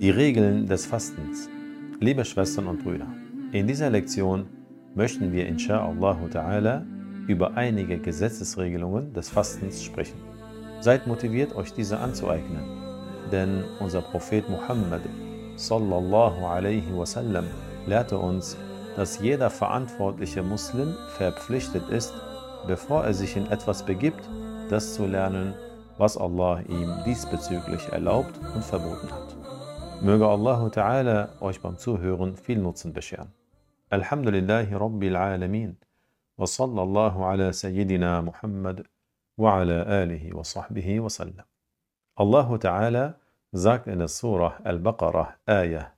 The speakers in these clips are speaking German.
Die Regeln des Fastens. Liebe Schwestern und Brüder, in dieser Lektion möchten wir insha'Allah ta'ala über einige Gesetzesregelungen des Fastens sprechen. Seid motiviert, euch diese anzueignen, denn unser Prophet Muhammad sallallahu alaihi wasallam lehrte uns, dass jeder verantwortliche Muslim verpflichtet ist, bevor er sich in etwas begibt, das zu lernen, was Allah ihm diesbezüglich erlaubt und verboten hat. Möge Allah ta'ala euch beim Zuhören viel Nutzen bescheren. Alhamdulillahi Rabbil Alamin wa sallallahu ala Sayyidina Muhammad wa ala alihi wa sahbihi wa sallam. Allah ta'ala sagt in der Surah Al-Baqarah, Ayah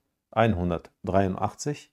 183,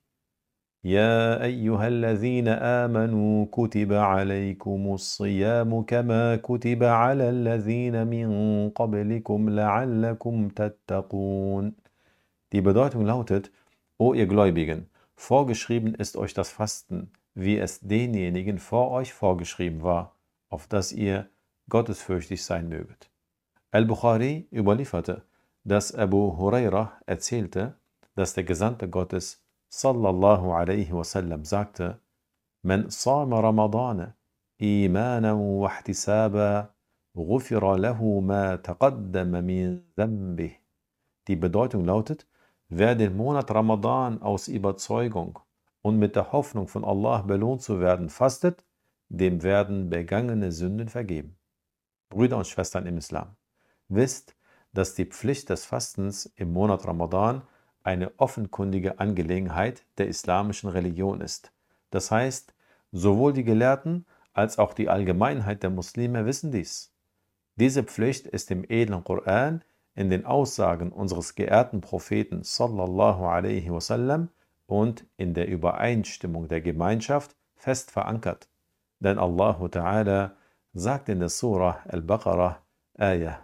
يا أيها الذين آمنوا كتب عليكم الصيام كما كتب على الذين من قبلكم لعلكم تتقون. Die Bedeutung lautet: O ihr Gläubigen, vorgeschrieben ist euch das Fasten, wie es denjenigen vor euch vorgeschrieben war, auf dass ihr gottesfürchtig sein möget. Al-Bukhari überlieferte, dass Abu Hurairah erzählte, dass der Gesandte Gottes sallallahu alaihi wasallam sagte: Man sama Ramadana imanan wa ihtisaba ghufira lahu ma taqaddama min dhanbih. Die Bedeutung lautet: Wer den Monat Ramadan aus Überzeugung und mit der Hoffnung von Allah belohnt zu werden fastet, dem werden begangene Sünden vergeben. Brüder und Schwestern im Islam, wisst, dass die Pflicht des Fastens im Monat Ramadan eine offenkundige Angelegenheit der islamischen Religion ist. Das heißt, sowohl die Gelehrten als auch die Allgemeinheit der Muslime wissen dies. Diese Pflicht ist im edlen Koran in den Aussagen unseres geehrten Propheten sallallahu alaihi wasallam und in der Übereinstimmung der Gemeinschaft fest verankert. Denn Allah ta'ala sagt in der Surah Al-Baqarah, Ayah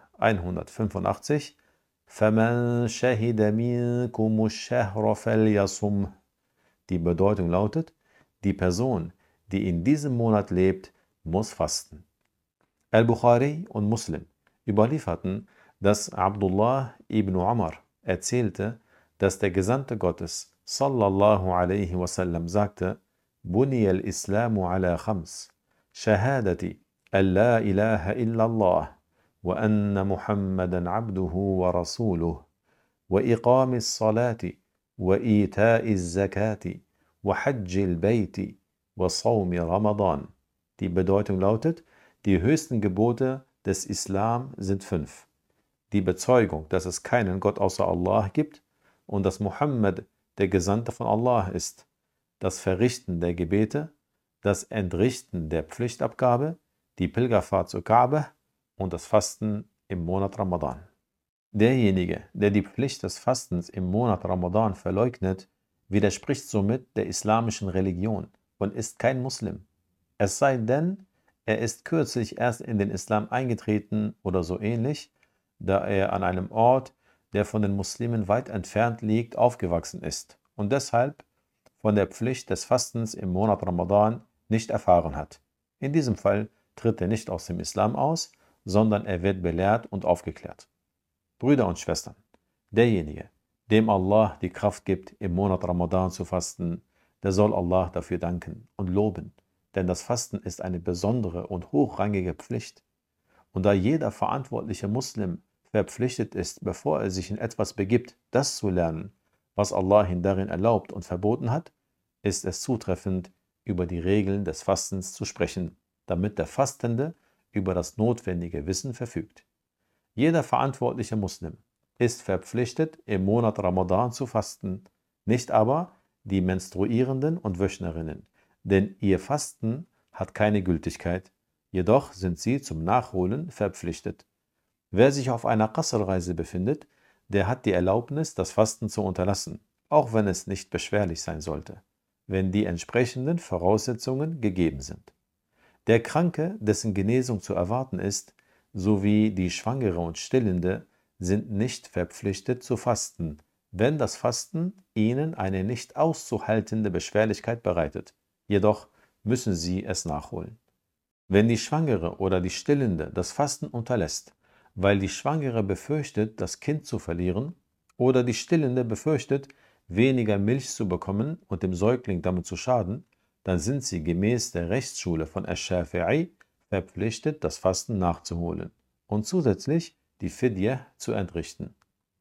185, فَمَنْ شَهِدَ مِنْكُمُ الشَّهْرَ فَلْيَصُمْهُ. Die Bedeutung lautet: Die Person, die in diesem Monat lebt, muss fasten. Al-Bukhari und Muslim überlieferten, dass Abdullah ibn Umar erzählte, dass der Gesandte Gottes sallallahu alaihi wasallam sagte: Buniya al-Islamu ala khams, shahadati an la ilaha illallah wa anna Muhammadan abduhu wa rasuluh wa iqami as-salati wa ita'i az-zakati wa hajji al-bayti wa sawmi Ramadan. Die Bedeutung lautet: Die höchsten Gebote des Islam sind 5. Die Bezeugung, dass es keinen Gott außer Allah gibt und dass Muhammad der Gesandte von Allah ist, das Verrichten der Gebete, das Entrichten der Pflichtabgabe, die Pilgerfahrt zur Kaaba und das Fasten im Monat Ramadan. Derjenige, der die Pflicht des Fastens im Monat Ramadan verleugnet, widerspricht somit der islamischen Religion und ist kein Muslim. Es sei denn, er ist kürzlich erst in den Islam eingetreten oder so ähnlich, da er an einem Ort, der von den Muslimen weit entfernt liegt, aufgewachsen ist und deshalb von der Pflicht des Fastens im Monat Ramadan nicht erfahren hat. In diesem Fall tritt er nicht aus dem Islam aus, sondern er wird belehrt und aufgeklärt. Brüder und Schwestern, derjenige, dem Allah die Kraft gibt, im Monat Ramadan zu fasten, der soll Allah dafür danken und loben, denn das Fasten ist eine besondere und hochrangige Pflicht. Und da jeder verantwortliche Muslim verpflichtet ist, bevor er sich in etwas begibt, das zu lernen, was Allah ihn darin erlaubt und verboten hat, ist es zutreffend, über die Regeln des Fastens zu sprechen, damit der Fastende über das notwendige Wissen verfügt. Jeder verantwortliche Muslim ist verpflichtet, im Monat Ramadan zu fasten, nicht aber die Menstruierenden und Wöchnerinnen, denn ihr Fasten hat keine Gültigkeit, jedoch sind sie zum Nachholen verpflichtet. Wer sich auf einer Qasr-Reise befindet, der hat die Erlaubnis, das Fasten zu unterlassen, auch wenn es nicht beschwerlich sein sollte, wenn die entsprechenden Voraussetzungen gegeben sind. Der Kranke, dessen Genesung zu erwarten ist, sowie die Schwangere und Stillende sind nicht verpflichtet zu fasten, wenn das Fasten ihnen eine nicht auszuhaltende Beschwerlichkeit bereitet. Jedoch müssen sie es nachholen. Wenn die Schwangere oder die Stillende das Fasten unterlässt, weil die Schwangere befürchtet, das Kind zu verlieren, oder die Stillende befürchtet, weniger Milch zu bekommen und dem Säugling damit zu schaden, dann sind sie gemäß der Rechtsschule von Asch-Schafi'i verpflichtet, das Fasten nachzuholen und zusätzlich die Fidya zu entrichten.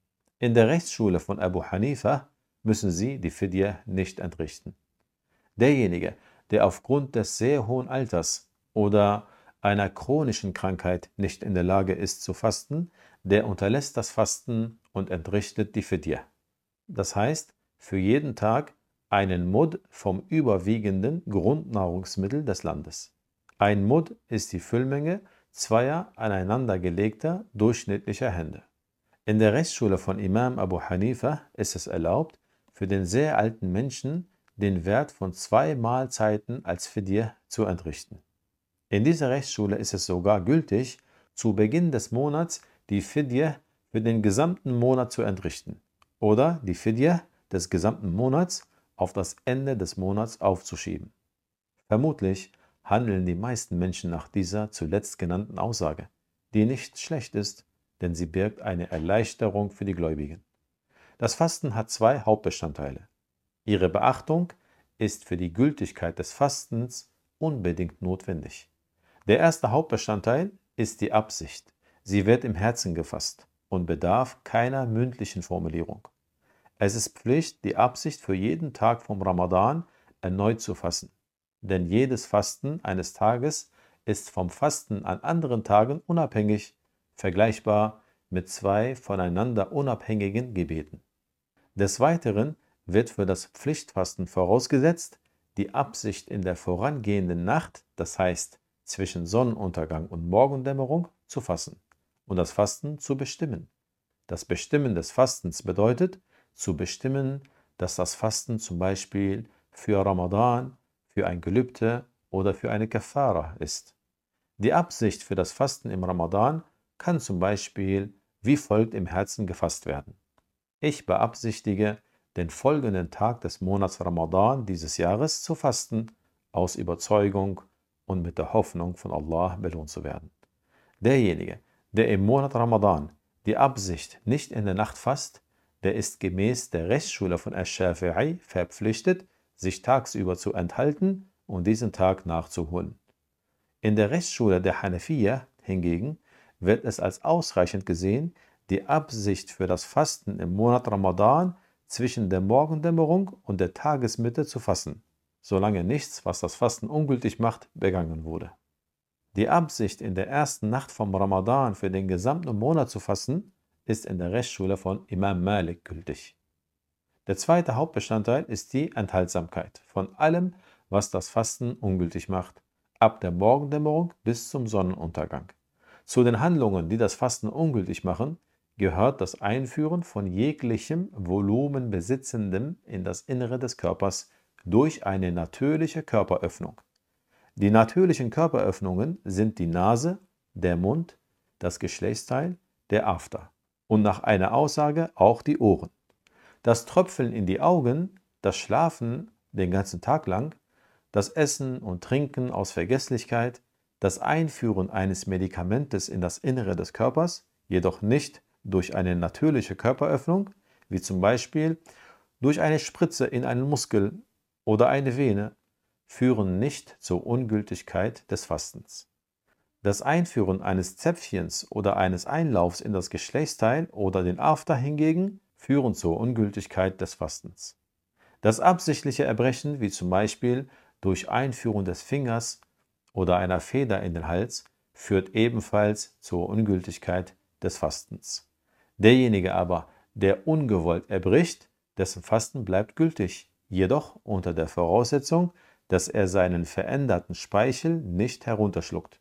In der Rechtsschule von Abu Hanifa müssen sie die Fidya nicht entrichten. Derjenige, der aufgrund des sehr hohen Alters oder einer chronischen Krankheit nicht in der Lage ist zu fasten, der unterlässt das Fasten und entrichtet die Fidya. Das heißt, für jeden Tag einen Mud vom überwiegenden Grundnahrungsmittel des Landes. Ein Mud ist die Füllmenge zweier aneinandergelegter durchschnittlicher Hände. In der Rechtsschule von Imam Abu Hanifa ist es erlaubt, für den sehr alten Menschen den Wert von 2 Mahlzeiten als Fidya zu entrichten. In dieser Rechtsschule ist es sogar gültig, zu Beginn des Monats die Fidya für den gesamten Monat zu entrichten oder die Fidya des gesamten Monats auf das Ende des Monats aufzuschieben. Vermutlich handeln die meisten Menschen nach dieser zuletzt genannten Aussage, die nicht schlecht ist, denn sie birgt eine Erleichterung für die Gläubigen. Das Fasten hat 2 Hauptbestandteile. Ihre Beachtung ist für die Gültigkeit des Fastens unbedingt notwendig. Der erste Hauptbestandteil ist die Absicht. Sie wird im Herzen gefasst und bedarf keiner mündlichen Formulierung. Es ist Pflicht, die Absicht für jeden Tag vom Ramadan erneut zu fassen. Denn jedes Fasten eines Tages ist vom Fasten an anderen Tagen unabhängig, vergleichbar mit 2 voneinander unabhängigen Gebeten. Des Weiteren wird für das Pflichtfasten vorausgesetzt, die Absicht in der vorangehenden Nacht, das heißt zwischen Sonnenuntergang und Morgendämmerung, zu fassen und das Fasten zu bestimmen. Das Bestimmen des Fastens bedeutet, zu bestimmen, dass das Fasten zum Beispiel für Ramadan, für ein Gelübde oder für eine Kafara ist. Die Absicht für das Fasten im Ramadan kann zum Beispiel wie folgt im Herzen gefasst werden. Ich beabsichtige, den folgenden Tag des Monats Ramadan dieses Jahres zu fasten, aus Überzeugung und mit der Hoffnung, von Allah belohnt zu werden. Derjenige, der im Monat Ramadan die Absicht nicht in der Nacht fasst, der ist gemäß der Rechtsschule von Asch-Schafi'i verpflichtet, sich tagsüber zu enthalten und diesen Tag nachzuholen. In der Rechtsschule der Hanafiyya hingegen wird es als ausreichend gesehen, die Absicht für das Fasten im Monat Ramadan zwischen der Morgendämmerung und der Tagesmitte zu fassen, solange nichts, was das Fasten ungültig macht, begangen wurde. Die Absicht in der ersten Nacht vom Ramadan für den gesamten Monat zu fasten, ist in der Rechtsschule von Imam Malik gültig. Der zweite Hauptbestandteil ist die Enthaltsamkeit von allem, was das Fasten ungültig macht, ab der Morgendämmerung bis zum Sonnenuntergang. Zu den Handlungen, die das Fasten ungültig machen, gehört das Einführen von jeglichem Volumen besitzendem in das Innere des Körpers durch eine natürliche Körperöffnung. Die natürlichen Körperöffnungen sind die Nase, der Mund, das Geschlechtsteil, der After und nach einer Aussage auch die Ohren. Das Tröpfeln in die Augen, das Schlafen den ganzen Tag lang, das Essen und Trinken aus Vergesslichkeit, das Einführen eines Medikamentes in das Innere des Körpers, jedoch nicht durch eine natürliche Körperöffnung, wie zum Beispiel durch eine Spritze in einen Muskel oder eine Vene, führen nicht zur Ungültigkeit des Fastens. Das Einführen eines Zäpfchens oder eines Einlaufs in das Geschlechtsteil oder den After hingegen führen zur Ungültigkeit des Fastens. Das absichtliche Erbrechen, wie zum Beispiel durch Einführung des Fingers oder einer Feder in den Hals, führt ebenfalls zur Ungültigkeit des Fastens. Derjenige aber, der ungewollt erbricht, dessen Fasten bleibt gültig, jedoch unter der Voraussetzung, dass er seinen veränderten Speichel nicht herunterschluckt.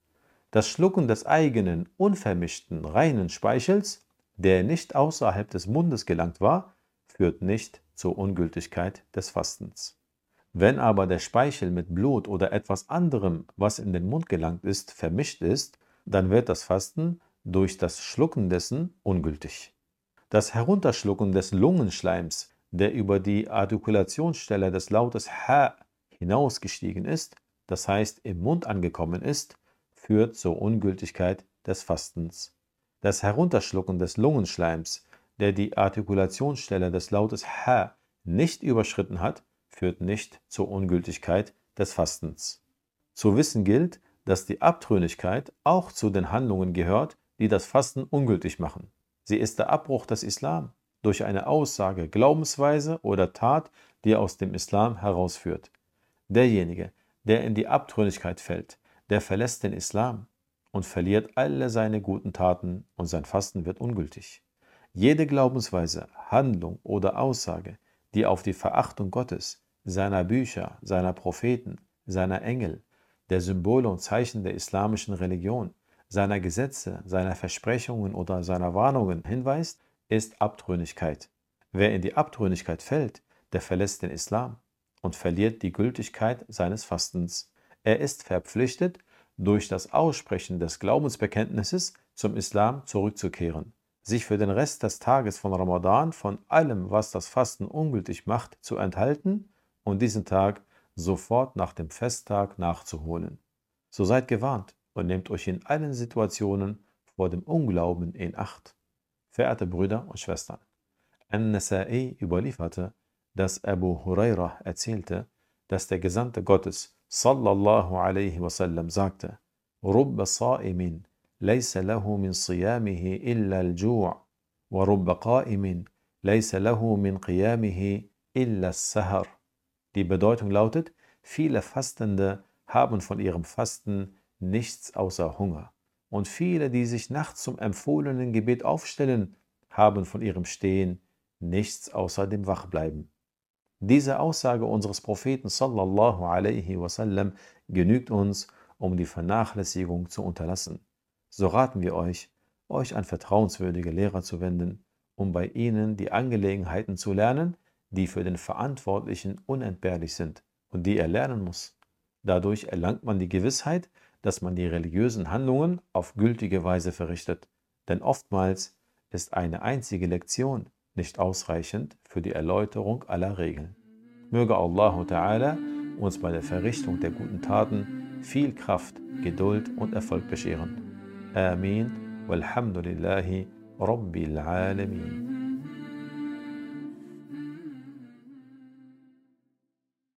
Das Schlucken des eigenen, unvermischten, reinen Speichels, der nicht außerhalb des Mundes gelangt war, führt nicht zur Ungültigkeit des Fastens. Wenn aber der Speichel mit Blut oder etwas anderem, was in den Mund gelangt ist, vermischt ist, dann wird das Fasten durch das Schlucken dessen ungültig. Das Herunterschlucken des Lungenschleims, der über die Artikulationsstelle des Lautes H hinausgestiegen ist, das heißt im Mund angekommen ist, führt zur Ungültigkeit des Fastens. Das Herunterschlucken des Lungenschleims, der die Artikulationsstelle des Lautes Ha nicht überschritten hat, führt nicht zur Ungültigkeit des Fastens. Zu wissen gilt, dass die Abtrünnigkeit auch zu den Handlungen gehört, die das Fasten ungültig machen. Sie ist der Abbruch des Islam durch eine Aussage, Glaubensweise oder Tat, die aus dem Islam herausführt. Derjenige, der in die Abtrünnigkeit fällt, der verlässt den Islam und verliert alle seine guten Taten und sein Fasten wird ungültig. Jede Glaubensweise, Handlung oder Aussage, die auf die Verachtung Gottes, seiner Bücher, seiner Propheten, seiner Engel, der Symbole und Zeichen der islamischen Religion, seiner Gesetze, seiner Versprechungen oder seiner Warnungen hinweist, ist Abtrünnigkeit. Wer in die Abtrünnigkeit fällt, der verlässt den Islam und verliert die Gültigkeit seines Fastens. Er ist verpflichtet, durch das Aussprechen des Glaubensbekenntnisses zum Islam zurückzukehren, sich für den Rest des Tages von Ramadan von allem, was das Fasten ungültig macht, zu enthalten und diesen Tag sofort nach dem Festtag nachzuholen. So seid gewarnt und nehmt euch in allen Situationen vor dem Unglauben in Acht. Verehrte Brüder und Schwestern, An-Nasa'i überlieferte, dass Abu Huraira erzählte, dass der Gesandte Gottes sallallahu alaihi wasallam sagte: Rubba sa'imin laysa lahu min siyamihi illa al-ju' wa rubba qa'imin laysa lahu min qiyamihi illa as-sahar. Die Bedeutung lautet: Viele Fastende haben von ihrem Fasten nichts außer Hunger. Und viele, die sich nachts zum empfohlenen Gebet aufstellen, haben von ihrem Stehen nichts außer dem Wachbleiben. Diese Aussage unseres Propheten sallallahu alaihi wasallam genügt uns, um die Vernachlässigung zu unterlassen. So raten wir euch an vertrauenswürdige Lehrer zu wenden, um bei ihnen die Angelegenheiten zu lernen, die für den Verantwortlichen unentbehrlich sind und die er lernen muss. Dadurch erlangt man die Gewissheit, dass man die religiösen Handlungen auf gültige Weise verrichtet, denn oftmals ist eine einzige Lektion nicht ausreichend für die Erläuterung aller Regeln. Möge Allah Ta'ala uns bei der Verrichtung der guten Taten viel Kraft, Geduld und Erfolg bescheren. Amin. Walhamdulillahi Rabbil Alamin.